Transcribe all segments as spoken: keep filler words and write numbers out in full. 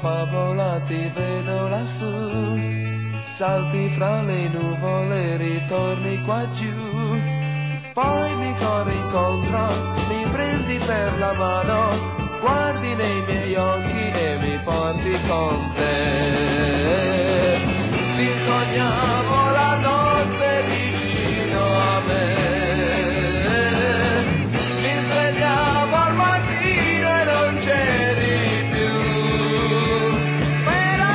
favola ti vedo lassù, salti fra le nuvole, ritorni qua giù, poi mi corri incontro, mi prendi per la mano, guardi nei miei occhi e mi porti con te. Ti sognavo la notte vicino a me, mi svegliavo al mattino e non c'eri più. Però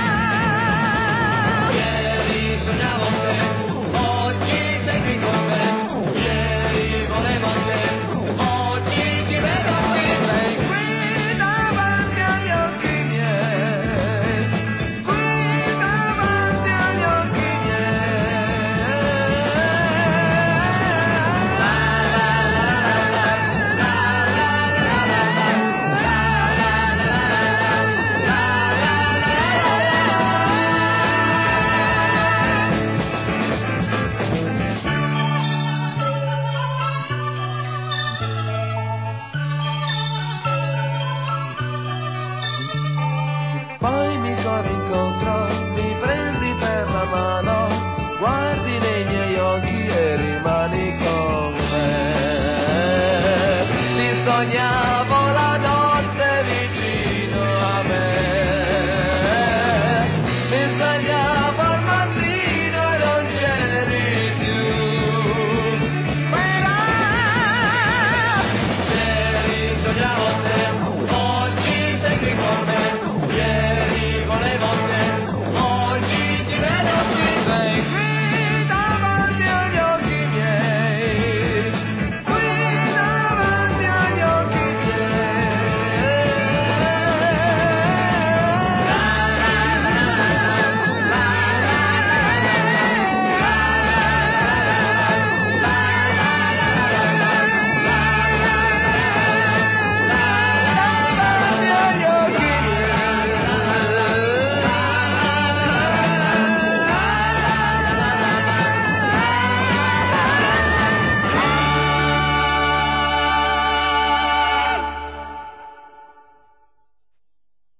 ieri sognavo te, oggi sei qui con me, ieri volevo te, oggi ti vedo qui. sei qui davanti agli occhi miei, qui davanti agli occhi Poi mi corri incontro, mi prendi per la mano, guardi nei miei occhi e rimani con me. Ti sognavo